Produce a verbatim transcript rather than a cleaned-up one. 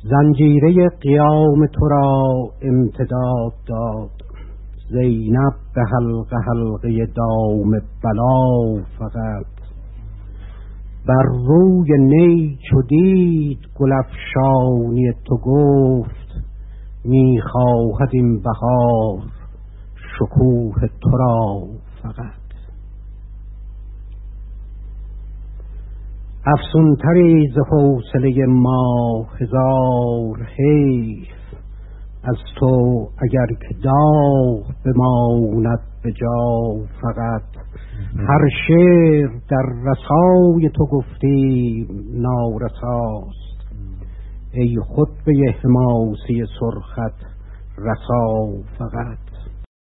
زنجیره قیام تو را امتداد داد، زینب به حلقه حلقه دام بلا فقط. بر روی نی چو دید گل افشانی تو گفت، میخواهد این بهار شکوه تو را فقط. افسونتری ز حوصله ما هزار حیف، از تو اگر که داغ بماند به جا فقط. هر شعر در رسای تو گفتیم نارساست، ای خطبه حماسی سرخت رسا فقط.